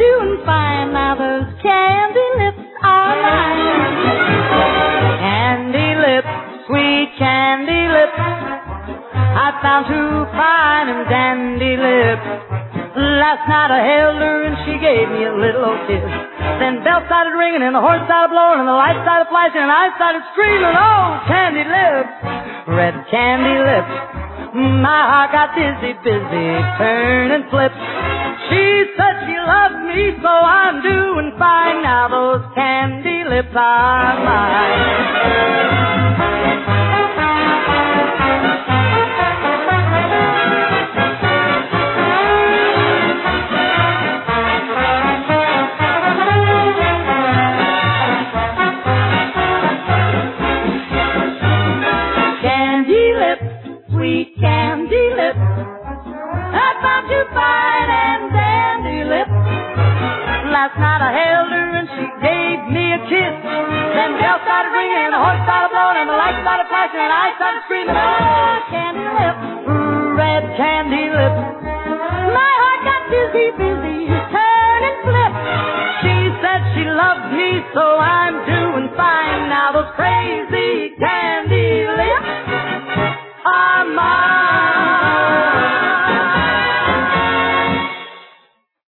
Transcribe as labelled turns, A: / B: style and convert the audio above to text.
A: doing fine. Now those candy lips are mine. Candy lips, sweet candy lips. I found two fine and dandy lips. Last night I held her and she gave me a little old kiss. Then bells started ringing and the horse started blowing and the lights started flashing and I started screaming, oh, candy lips, red candy lips. My heart got dizzy, turning flips. She said she loved me, so I'm doing fine. Now those candy lips are mine. Sweet candy lips, I found you fine and dandy lips. Last night I held her and she gave me a kiss. Then bells started ringing and the horse started blowing and the lights started flashing and I started screaming, oh, candy lips, red candy lips. My heart got dizzy, turning flips. She said she loved me, so I'm doing fine. Now those crazy